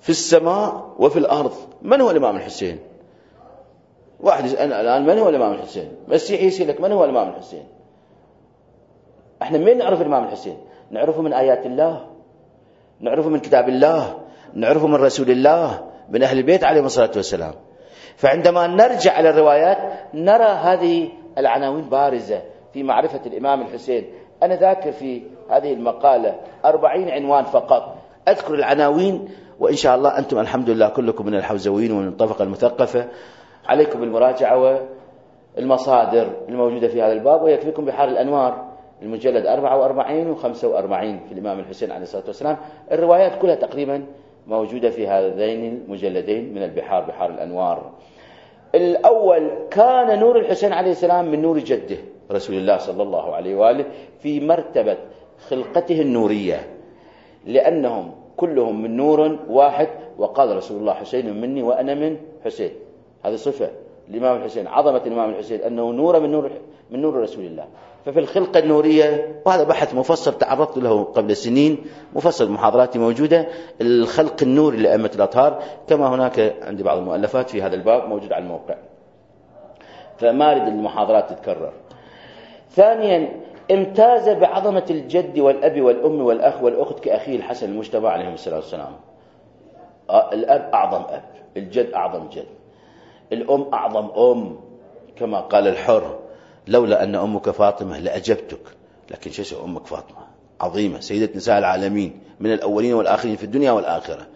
Speaker 1: في السماء وفي الأرض. من هو الإمام الحسين؟ واحد يسألنا الآن من هو الإمام الحسين؟ مسيحي يسألك من هو الإمام الحسين؟ احنا من نعرف الإمام الحسين؟ نعرفه من آيات الله، نعرفه من كتاب الله، نعرفه من رسول الله، من أهل البيت عليهم الصلاة والسلام. فعندما نرجع على الروايات نرى هذه العناوين بارزة في معرفة الإمام الحسين. أنا ذاكر في هذه المقالة 40 عنوان فقط، أذكر العناوين، وإن شاء الله أنتم الحمد لله كلكم من الحوزويين ومن الطبقة المثقفة، عليكم بالمراجعة والمصادر الموجودة في هذا الباب، ويكفيكم بحار الأنوار المجلد 44 و45 في الإمام الحسين عليه الصلاة والسلام. الروايات كلها تقريبا موجودة في هذين المجلدين من البحار، بحار الأنوار. الأول: كان نور الحسين عليه السلام من نور جده رسول الله صلى الله عليه وآله في مرتبة خلقته النورية، لأنهم كلهم من نور واحد، وقال رسول الله: حسين مني وأنا من حسين. هذه صفة الإمام الحسين، عظمة الإمام الحسين أنه نور من نور رسول الله. ففي الخلقة النورية، وهذا بحث مفصل تعرضت له قبل سنين، مفصل محاضراتي موجودة، الخلق النوري لأئمة الأطهار، كما هناك عندي بعض المؤلفات في هذا الباب موجود على الموقع، فما أريد المحاضرات تتكرر. ثانيا: امتاز بعظمة الجد والأب والأم والأخ والأخت كأخيه الحسن المجتبى عليهم الصلاة والسلام. الأب أعظم أب، الجد أعظم جد، الأم أعظم أم، كما قال الحر: لولا أن أمك فاطمة لأجبتك. لكن شو أمك فاطمة عظيمة، سيدة نساء العالمين من الأولين والآخرين في الدنيا والآخرة.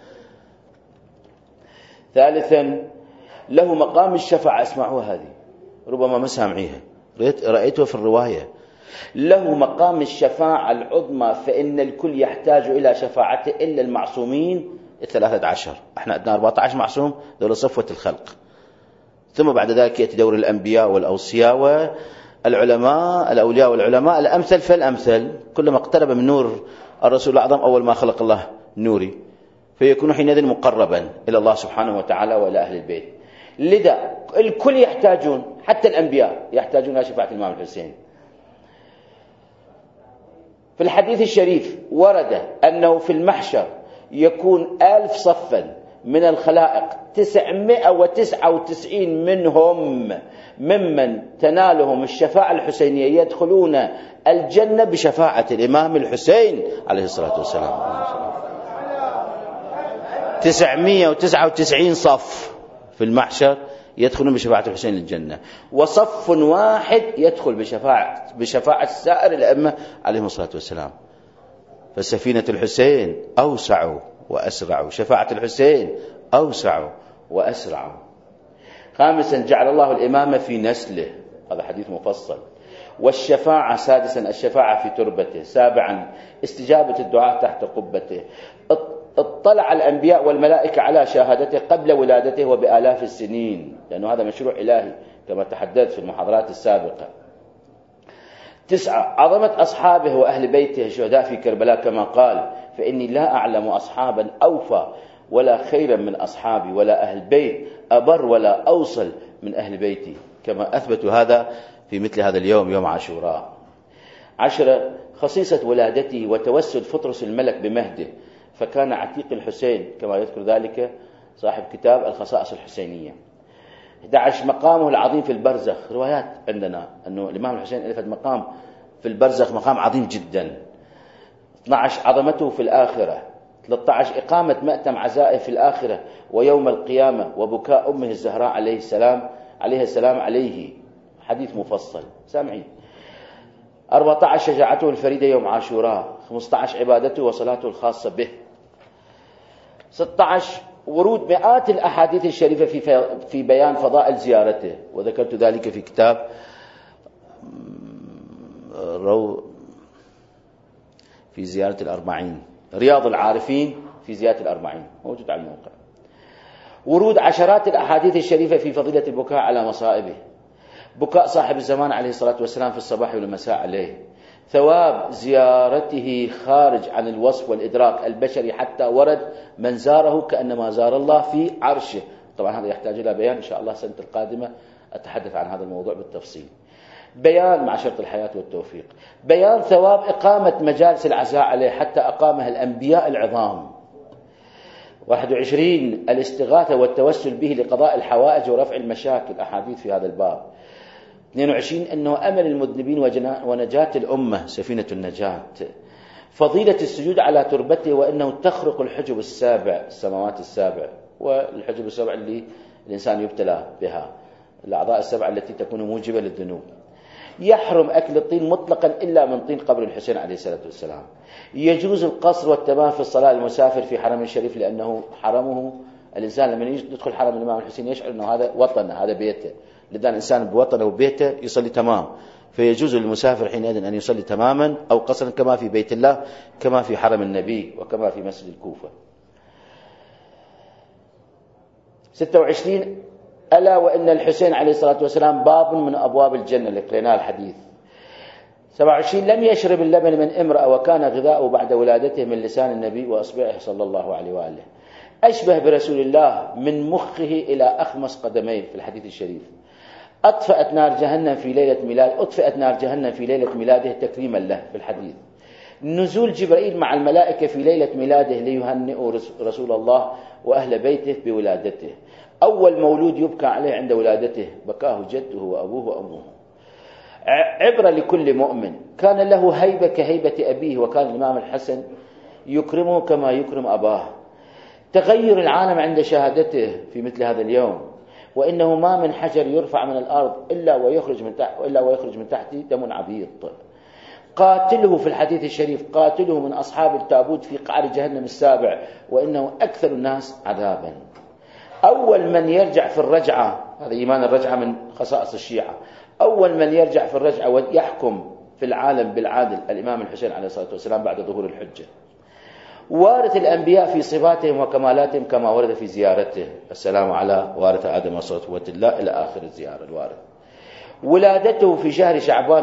Speaker 1: ثالثا: له مقام الشفاعة. اسمعوا هذه، ربما ما سامعيها، رأيتها في الرواية. له مقام الشفاعة العظمى، فإن الكل يحتاج إلى شفاعته إلا المعصومين 13. احنا عندنا 14 معصوم، دول صفوة الخلق. ثم بعد ذلك يأتي دور الأنبياء والأوصياء والعلماء، الأولياء والعلماء، الأمثل فالأمثل. كلما اقترب من نور الرسول الأعظم أول ما خلق الله نوري، فيكون حينئذ مقربا إلى الله سبحانه وتعالى وإلى أهل البيت. لذا الكل يحتاجون، حتى الأنبياء يحتاجون إلى شفاعة الإمام الحسين. في الحديث الشريف ورد أنه في المحشر يكون 1000 صفا من الخلائق، 999 منهم ممن تنالهم الشفاعة الحسينية يدخلون الجنة بشفاعة الإمام الحسين عليه الصلاة والسلام. 999 صف في المحشر يدخلون بشفاعة الحسين للجنة، وصف واحد يدخل بشفاعة سائر الأئمة عليهم الصلاة والسلام. فسفينة الحسين أوسع وأسرع، شفاعة الحسين أوسع وأسرع. خامسا: جعل الله الإمامة في نسله، هذا حديث مفصل. والشفاعة. سادسا: الشفاعة في تربته. سابعا: استجابة الدعاء تحت قبته. اطلع الأنبياء والملائكة على شهادته قبل ولادته وبآلاف السنين، لأنه هذا مشروع إلهي كما تحدثت في المحاضرات السابقة. 9: عظمة أصحابه وأهل بيته الشهداء في كربلاء، كما قال: فإني لا أعلم أصحابا أوفى ولا خيرا من أصحابي، ولا أهل بيت أبر ولا أوصل من أهل بيتي، كما أثبتوا هذا في مثل هذا اليوم، يوم عاشوراء. 10: خصيصة ولادته وتوسد فطرس الملك بمهده، فكان عتيق الحسين كما يذكر ذلك صاحب كتاب الخصائص الحسينية. 11: مقامه العظيم في البرزخ. روايات عندنا أنه الإمام الحسين ألفت مقام في البرزخ، مقام عظيم جدا. 12: عظمته في الآخرة. 13: إقامة مأتم عزائه في الآخرة ويوم القيامة، وبكاء أمه الزهراء عليه السلام عليه، حديث مفصل سامعين. 14: شجاعته الفريدة يوم عاشوراء. 15: عبادته وصلاته الخاصة به. 16: ورود مئات الأحاديث الشريفة في بيان فضائل زيارته، وذكرت ذلك في كتاب في زيارة الأربعين، رياض العارفين في زيارة الأربعين، موجود على الموقع. ورود عشرات الأحاديث الشريفة في فضيلة البكاء على مصائبه، بكاء صاحب الزمان عليه الصلاة والسلام في الصباح والمساء عليه. ثواب زيارته خارج عن الوصف والإدراك البشري، حتى ورد من زاره كأنما زار الله في عرشه. طبعا هذا يحتاج إلى بيان إن شاء الله السنة القادمة، أتحدث عن هذا الموضوع بالتفصيل. بيان مع شرط الحياة والتوفيق، بيان ثواب إقامة مجالس العزاء عليه حتى أقامها الأنبياء العظام. 21 الاستغاثة والتوسل به لقضاء الحوائج ورفع المشاكل، أحاديث في هذا الباب. 22 أنه أمل المذنبين ونجاة الأمة، سفينة النجاة. فضيلة السجود على تربته، وأنه تخرق الحجب السابع، السماوات السابع، والحجب السابع اللي الإنسان يبتلى بها، الأعضاء السبع التي تكون موجبة للذنوب. يحرم أكل الطين مطلقا إلا من طين قبر الحسين عليه الصلاة والسلام. يجوز القصر والتمام في الصلاة المسافر في حرم الشريف، لأنه حرمه، الإنسان لما يدخل حرم الإمام الحسين يشعر أنه هذا وطنه، هذا بيته، لذا الإنسان بوطنه وبيته يصلي تمام، فيجوز للمسافر حينئذ أن يصلي تماما أو قصرا، كما في بيت الله، كما في حرم النبي، وكما في مسجد الكوفة. 26 ألا وإن الحسين عليه الصلاة والسلام باب من أبواب الجنة، لقريناه الحديث. 27 لم يشرب اللبن من امرأة وكان غذاؤه بعد ولادته من لسان النبي وأصبعه صلى الله عليه وآله. أشبه برسول الله من مخه إلى أخمص قدميه في الحديث الشريف. أطفأت نار جهنم في ليلة ميلاده تكريما له في الحديث. نزول جبرائيل مع الملائكة في ليلة ميلاده ليهنئوا رسول الله وأهل بيته بولادته. أول مولود يبكى عليه عند ولادته بكاه جده وأبوه وأمه. عبرة لكل مؤمن، كان له هيبة كهيبة أبيه، وكان الإمام الحسن يكرمه كما يكرم أباه. تغير العالم عند شهادته في مثل هذا اليوم، وإنه ما من حجر يرفع من الأرض إلا ويخرج من تحته دم عبيط. قاتله في الحديث الشريف، قاتله من أصحاب التابوت في قعر جهنم السابع، وإنه أكثر الناس عذابا. أول من يرجع في الرجعة، هذا إيمان الرجعة من خصائص الشيعة، أول من يرجع في الرجعة ويحكم في العالم بالعادل الإمام الحسين عليه الصلاة والسلام بعد ظهور الحجة. وارث الأنبياء في صفاتهم وكمالاتهم كما ورد في زيارته، السلام على وارث آدم وصفوة الله إلى آخر الزيارة الوارث. ولادته في شهر شعبان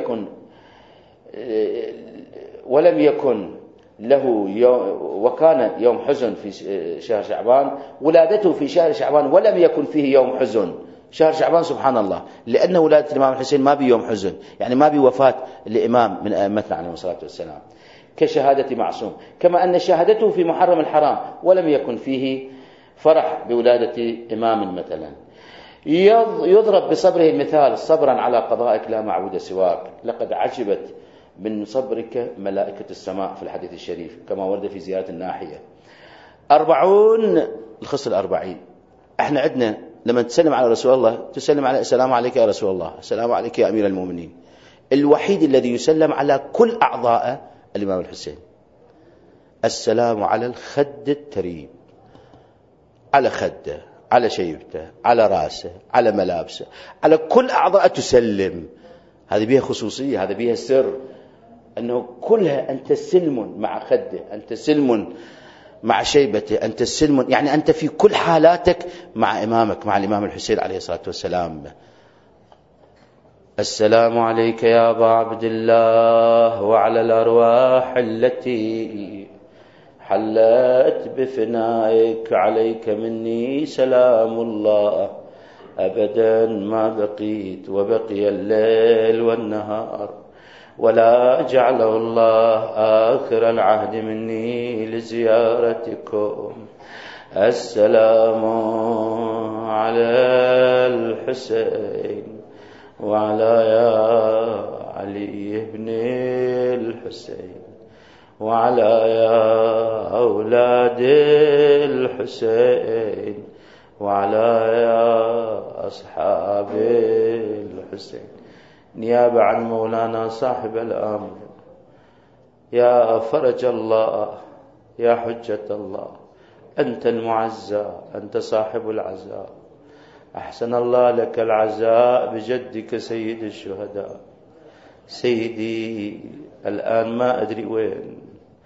Speaker 1: ولم يكن له وكان يوم حزن في شهر شعبان. ولادته في شهر شعبان ولم يكن فيه يوم حزن. شهر شعبان سبحان الله، لأن ولادة الإمام الحسين ما بي يوم حزن، يعني ما بي وفاة الإمام من أئمتنا عليه الصلاة والسلام، كشهادة معصوم. كما أن شهادته في محرم الحرام ولم يكن فيه فرح بولادة إمام مثلا. يضرب بصبره المثال، صبرا على قضائك لا معبود سواك، لقد عجبت من صبرك ملائكة السماء في الحديث الشريف كما ورد في زيارة الناحية. 40 الخصل 40. احنا عندنا لما تسلم على رسول الله تسلم على السلام عليك يا رسول الله، السلام عليك يا أمير المؤمنين. الوحيد الذي يسلم على كل أعضاء الإمام الحسين، السلام على الخد التريب، على خده، على شيبته، على راسه، على ملابسه، على كل أعضاء تسلم. هذه بها خصوصية، هذا بها سر، أنه كلها أنت سلم مع خده، أنت سلم مع شيبته، أنت سلم، يعني أنت في كل حالاتك مع إمامك، مع الإمام الحسين عليه الصلاة والسلام. السلام عليك يا أبا عبد الله وعلى الأرواح التي حلت بفنائك، عليك مني سلام الله أبدا ما بقيت، وبقي الليل والنهار، ولا جعله الله آخر العهد مني لزيارتكم. السلام على الحسين وعلى يا علي بن الحسين وعلى يا أولاد الحسين وعلى يا أصحاب الحسين. نيابة عن مولانا صاحب الأمر، يا فرج الله، يا حجة الله، أنت المعزى، أنت صاحب العزاء، أحسن الله لك العزاء بجدك سيد الشهداء. سيدي الآن ما أدري وين،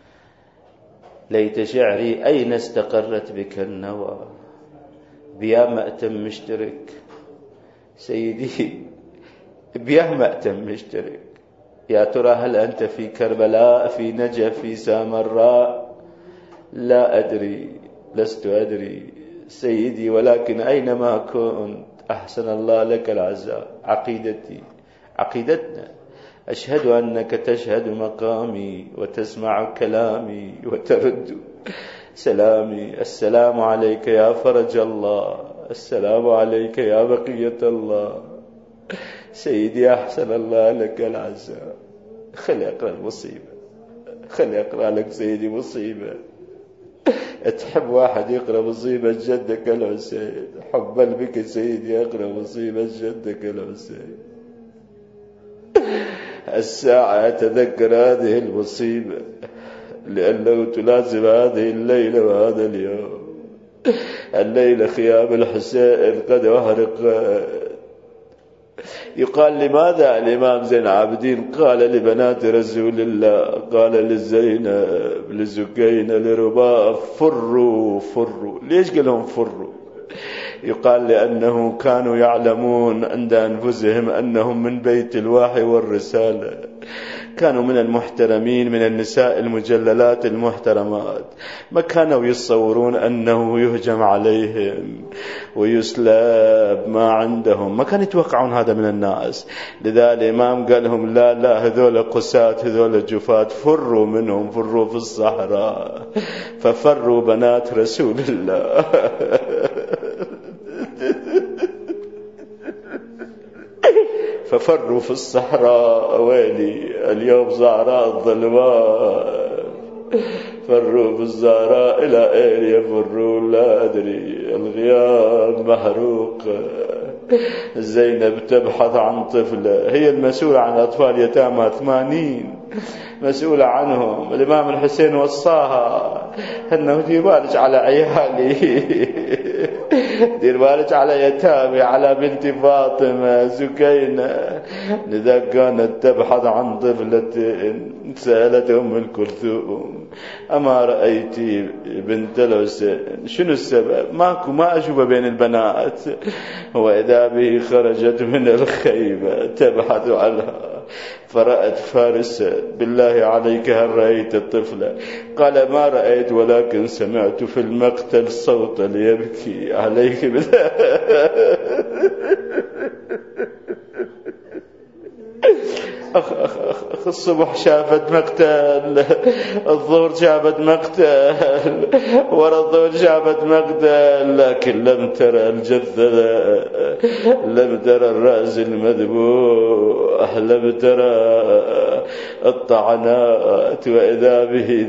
Speaker 1: ليت شعري أين استقرت بك النوى، بيا مأتم مشترك سيدي، بيا مأتم مشترك. يا ترى هل أنت في كربلاء، في نجف، في سامراء؟ لا أدري، لست أدري سيدي، ولكن أينما كنت أحسن الله لك العزاء. عقيدتي، عقيدتنا، أشهد أنك تشهد مقامي وتسمع كلامي وترد
Speaker 2: سلامي، السلام عليك يا فرج الله، السلام عليك يا بقية الله. سيدي أحسن الله لك العزاء، خلي أقرأ المصيبة، خلي أقرأ لك سيدي مصيبة. تحب واحد يقرأ مصيبة جدك الحسين، حبا بك سيدي أقرأ مصيبة جدك الحسين. الساعة أتذكر هذه المصيبة لأنه تلازم هذه الليلة وهذا اليوم. الليلة خيام الحسين قد أهرقت. يقال لماذا الإمام زين العابدين قال لبنات رسول الله، قال لزينب لزكينة لرباء فروا فروا. ليش قال لهم فروا؟ يقال لأنه كانوا يعلمون عند أنفسهم أنهم من بيت الوحي والرسالة، كانوا من المحترمين، من النساء المجللات المحترمات، ما كانوا يتصورون أنه يهجم عليهم ويسلب ما عندهم، ما كانوا يتوقعون هذا من الناس. لذا الإمام قال لهم لا لا، هذول قساة، هذول جفات، فروا منهم، فروا في الصحراء. ففروا بنات رسول الله. ففروا في الصحراء. ويلي اليوم زهراء الظلمات، فروا في الزهراء إلى أين يفروا لا أدري. الغياب محروق. زينب تبحث عن طفلة، هي المسؤولة عن أطفال يتامى 80 مسؤولة عنهم. الإمام الحسين وصاها أنه دير بالك على عيالي، دير بالك على يتامي، على بنت فاطمة زكينة. لذا كانت تبحث عن طفلة. سألت أم الكلثوم أما رأيتي بنت الحسين؟ شنو السبب؟ ماكو، ما أشوف بين البنات. وإذا به خرجت من الخيمة تبحث عنها، فرأت فارسا. بالله عليك هل رأيت الطفلة؟ قال ما رأيت، ولكن سمعت في المقتل صوتا يبكي عليك. الصبح شافت مقتل، الظهر شافت مقتل، ورا الظهر شافت مقتل، لكن لم ترى الجثة، لم ترى الرأس المذبوح، لم ترى الطعنات. وإذا به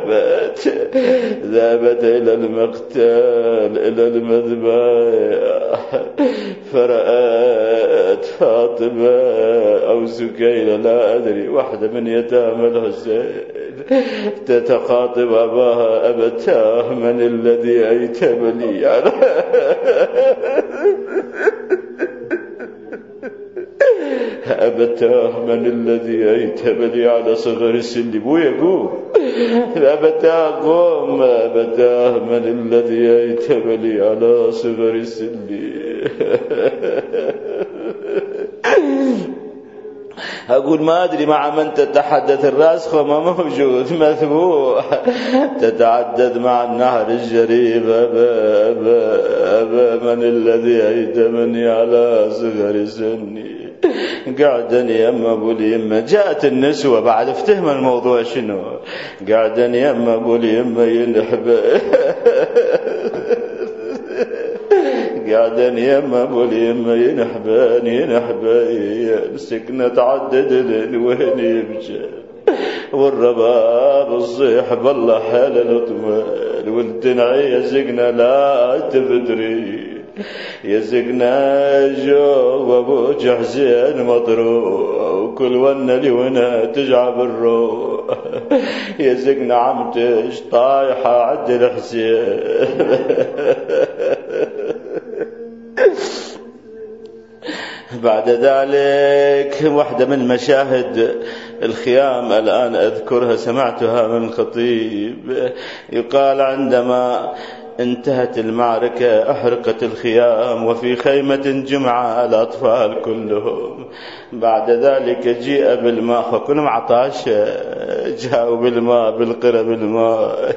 Speaker 2: ذهبت إلى المقتل، إلى المذبح، فرأت فاطمة أو زكينة لا أدري، واحدة من يتامى الحسين، تتخاطب أباها أبتاه من الذي أيتمني أبتاه من الذي أيتمني على صغر سني. بويا قوم، أبتاه قوم، أبتاه من الذي أيتمني على صغر سني. أقول ما أدري مع من تتحدث، الراسخ ما موجود، مثبوح. تتعدد مع النهر الجريب. أبا من الذي أيتمني على صغر سني. قعدني يم أبو اليمة. جاءت النسوة بعد افتهم الموضوع شنو. قعدني يم أبو اليمة ينحب، قاعدن يم أبو اليمة ينحبان سكنة تعدد الوهن يبجى، والرباب الصيح بالله حال الأطمال، والدنعي يزقنا لا تبدري، يزقنا جو وابو جحزين مطروح، وكل ون لونا تجعب الروح، يزقنا عمتش طايحة عد الحسين. بعد ذلك واحدة من مشاهد الخيام الآن أذكرها، سمعتها من خطيب، يقال عندما انتهت المعركة أحرقت الخيام، وفي خيمة جمع الأطفال كلهم. بعد ذلك جيء بالماء، فكلهم عطاش، جاءوا بالماء بالقرى بالماء.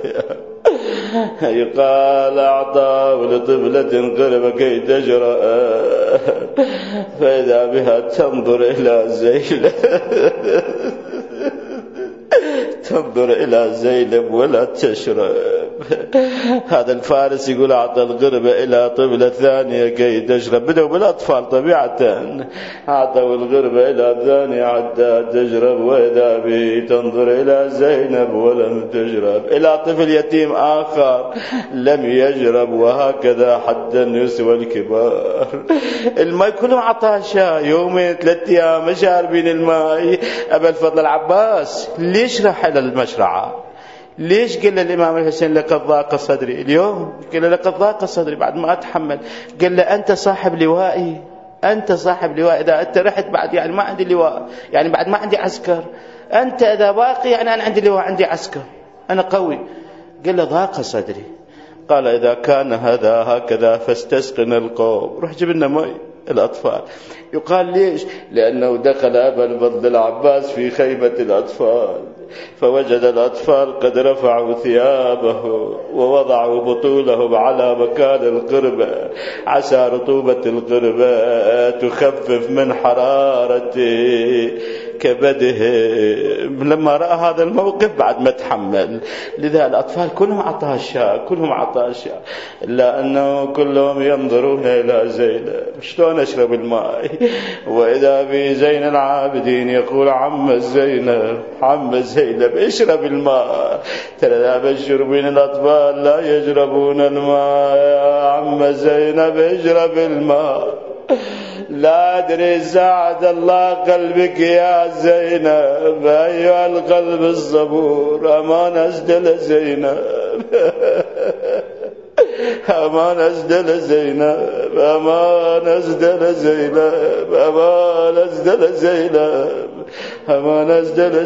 Speaker 2: يقال أعطاه لطفلة قرب كي تجرأ، فإذا بها تنظر إلى زينب، تنظر إلى زينب ولا تشرب. هذا الفارس يقول أعطى الغربة إلى طفلة ثانية كي تشرب. بدأوا بالأطفال طبيعة، أعطوا الغربة إلى ثانية حتى تشرب، وإذا به تنظر إلى زينب ولم تشرب، إلى طفل يتيم آخر لم يشرب، وهكذا حتى النسوة الكبار. الماء كلهم عطاشا، يومين 3 أيام شاربين الماء. أبا الفضل العباس ليش راح إلى المشرعة؟ ليش قال الإمام الحسين لقد ضاق صدري اليوم؟ قال لقد ضاق صدري بعد ما أتحمل. قال له أنت صاحب لوائي، أنت صاحب لواء. إذا أنت رحت بعد يعني ما عندي لواء، يعني بعد ما عندي عسكر. أنت إذا باقي يعني أنا عندي لواء، عندي عسكر، أنا قوي. قال له ضاق صدري. قال إذا كان هذا هكذا فاستسقنا القوم، روح جيب لنا ماء الأطفال. يقال ليش؟ لأنه دخل أبا الفضل العباس في خيمة الأطفال، فوجد الأطفال قد رفعوا ثيابه ووضعوا بطولهم على مكان القربة، عسى رطوبة القربة تخفف من حرارة كبده. لما رأى هذا الموقف بعد ما تحمل، لذا الأطفال كلهم عطاشا، كلهم عطاشا، إلا أنه كلهم ينظرون إلى زينب شلون أشرب الماء. وإذا في زين العابدين يقول عم زينب، عم زينب اشرب الماء. ترى لا بشربين الأطفال لا يشربون الماء، يا عم زينب اشرب الماء. لا أدري ساعد الله قلبك يا زينب، أيها القلب الصبور، أمان أسدل زينب، أمان أسدل زينب، أمان أسدل زينب، أمان أسدل زينب، أمان أسدل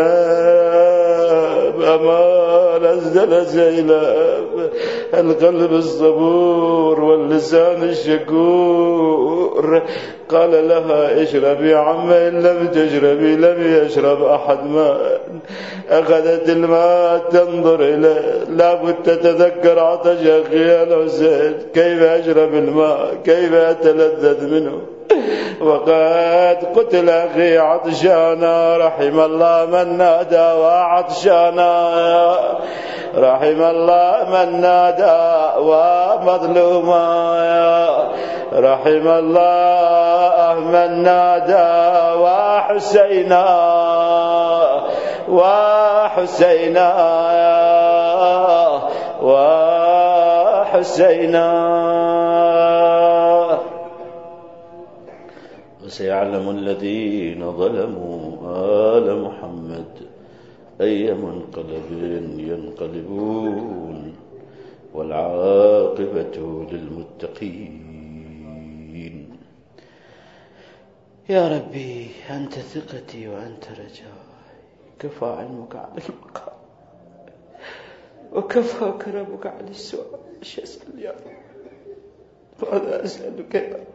Speaker 2: زينب، أمان أسدل زينب. القلب الصبور واللسان الشكور. قال لها اشربي عم، إن لم تشربي لم يشرب أحد ماء. أخذت الماء تنظر إليه، لابد تتذكر عطش أخي الحسين، كيف أشرب الماء، كيف أتلذذ منه، وقد قتل أخي عطشانا. رحم الله من نادى وعطشانا، رحم الله من نادى ومظلوما، رحم الله من نادى وحسينا، وحسينا، وحسينا. وسيعلم الذين ظلموا آل محمد أي منقلب ينقلبون، والعاقبة للمتقين. يا ربي أنت ثقتي وأنت رجائي، كفى علمك على المقام وكفى كرمك على السؤال. ايش أسأل يا رب؟ ماذا أسألك يا رب؟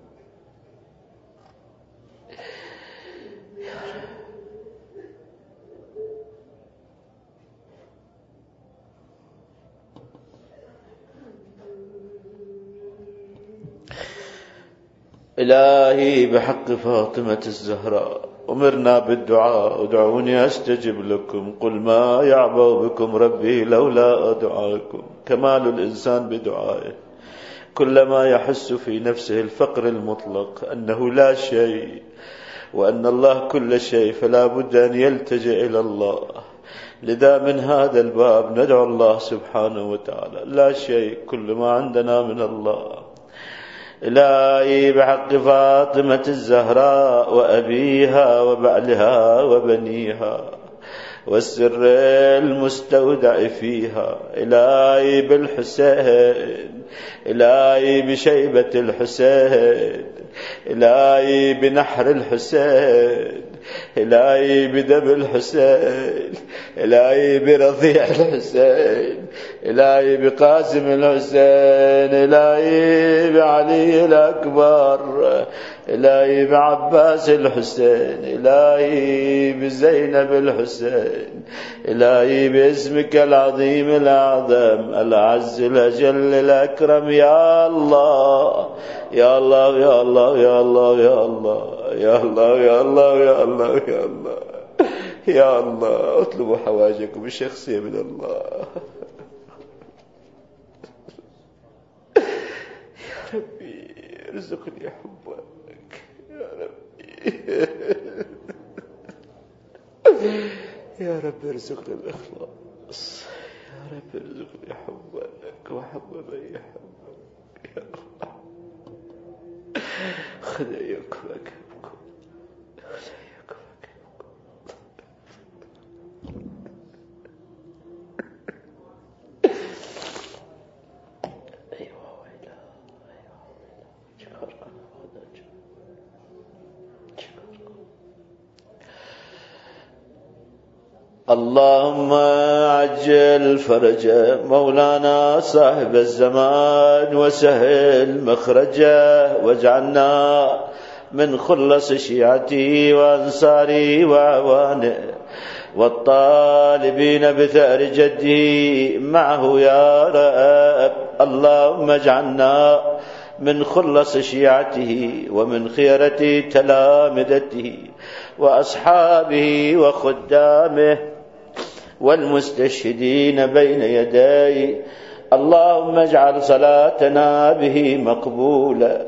Speaker 2: إلهي بحق فاطمة الزهراء أمرنا بالدعاء، ادعوني أستجب لكم. قل ما يعبأ بكم ربي لولا دعاءكم. كمال الإنسان بدعائه، كلما يحس في نفسه الفقر المطلق، أنه لا شيء وأن الله كل شيء، فلا بد أن يلتجئ إلى الله. لذا من هذا الباب ندعو الله سبحانه وتعالى. لا شيء، كل ما عندنا من الله. إلهي بحق فاطمة الزهراء وأبيها وبعلها وبنيها والسر المستودع فيها، إلهي بالحسين، إلهي بشيبة الحسين، إلهي بنحر الحسين، إلهي بدم الحسين، إلهي برضيع الحسين، إلهي بقاسم الحسين، إلهي بعلي الأكبر، إلهي بعباس الحسين، إلهي بزينب الحسين، إلهي باسمك العظيم الأعظم الأعز الأجل الأكرم. يا الله يا الله يا الله يا الله يا الله يا الله يا الله يا الله يا الله يا الله، اطلبوا حوائجكم الشخصية من الله. ارزقني حبك يا ربي يا رب ارزقني الإخلاص، يا رب ارزقني حبك وحب من يحبك يا الله. خذيك وكبكم خذيك وكبكم. أيوة ويلا شكرا اللهم عجل فرجه مولانا صاحب الزمان وسهل مخرجه، واجعلنا من خلص شيعته وأنصاره وأعوانه والطالبين بثأر جده معه يا رب. اللهم اجعلنا من خلص شيعته ومن خيرة تلامذته وأصحابه وخدامه والمستشهدين بين يديه. اللهم اجعل صلاتنا به مقبولة،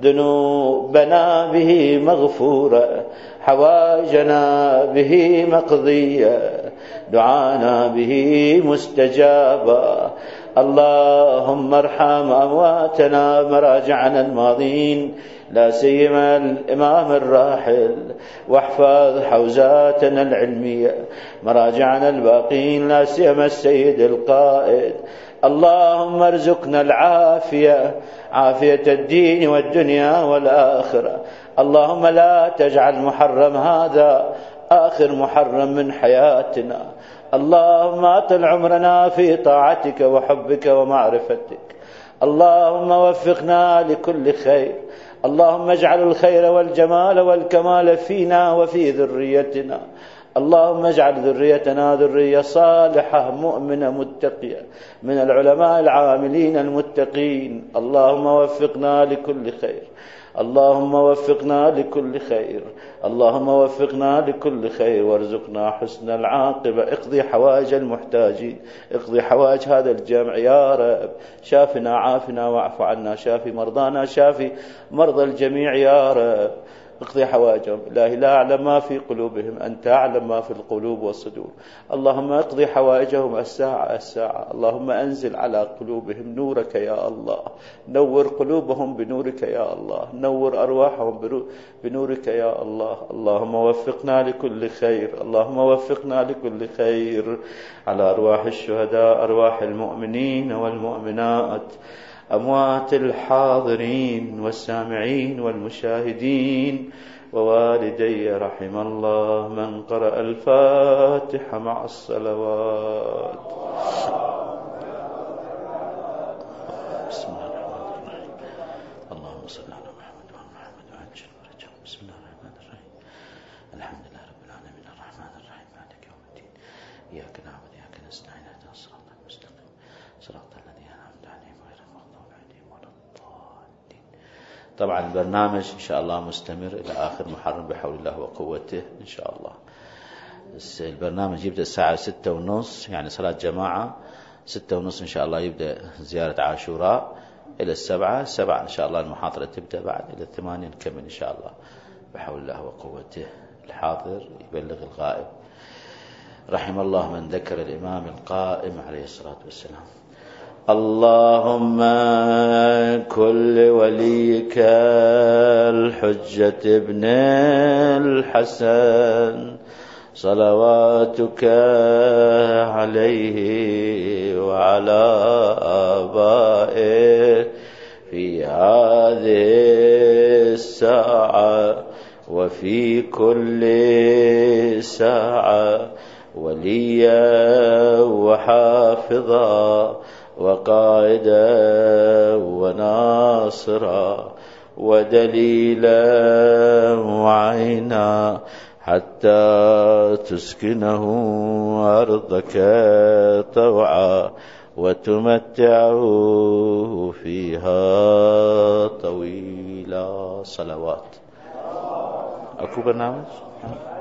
Speaker 2: ذنوبنا به مغفورة، حوائجنا به مقضية، دعانا به مستجابا. اللهم ارحم أمواتنا مراجعنا الماضين لا سيما الإمام الراحل، واحفظ حوزاتنا العلمية مراجعنا الباقين لا سيما السيد القائد. اللهم ارزقنا العافية، عافية الدين والدنيا والآخرة. اللهم لا تجعل محرم هذا آخر محرم من حياتنا. اللهم أطل عمرنا في طاعتك وحبك ومعرفتك. اللهم وفقنا لكل خير. اللهم اجعل الخير والجمال والكمال فينا وفي ذريتنا. اللهم اجعل ذريتنا ذرية صالحة مؤمنة متقية من العلماء العاملين المتقين. اللهم وفقنا لكل خير. اللهم وفقنا لكل خير. اللهم وفقنا لكل خير وارزقنا حسن العاقبة. اقضي حوائج المحتاجين، اقضي حوائج هذا الجمع يا رب. شافنا عافنا واعف عنا، شافي مرضانا شافي مرضى الجميع يا رب. اقضي حوائجهم. إلهي لا أعلم ما في قلوبهم، أنت أعلم ما في القلوب والصدور. اللهم اقضي حوائجهم الساعة الساعة. اللهم أنزل على قلوبهم نورك يا الله، نور قلوبهم بنورك يا الله، نور أرواحهم بنورك يا الله. اللهم وفقنا لكل خير. اللهم وفقنا لكل خير. على أرواح الشهداء، أرواح المؤمنين والمؤمنات، أموات الحاضرين والسامعين والمشاهدين ووالدي رحم الله من قرأ الفاتحة مع الصلوات. بسم الله الرحمن الرحيم. اللهم صل على محمد وعلى محمد وعجل فرجهم. بسم الله الرحمن الرحيم. الحمد لله رب العالمين الرحمن الرحيم مالك يوم الدين. إياك نعبد وإياك نستعين اهدنا الصراط المستقيم صراط الذين أنعمت عليهم غير المغضوب عليهم ولا الضالين. طبعا البرنامج إن شاء الله مستمر إلى آخر محرم بحول الله وقوته إن شاء الله. البرنامج يبدأ الساعة 6:30 يعني صلاة جماعة. 6:30 إن شاء الله يبدأ زيارة عاشوراء إلى 7 إن شاء الله المحاضرة تبدأ، بعد إلى 8 نكمل إن شاء الله بحول الله وقوته. الحاضر يبلغ الغائب. رحم الله من ذكر الإمام القائم عليه الصلاة والسلام. اللهم كل وليك الحجة ابن الحسن صلواتك عليه وعلى آبائه في هذه الساعة وفي كل ساعة وليا وحافظا وقائدا وناصرا ودليلا وعينا حتى تسكنه أرضك طوعا وتمتعه فيها طويلا. صلوات. أكو برنامج؟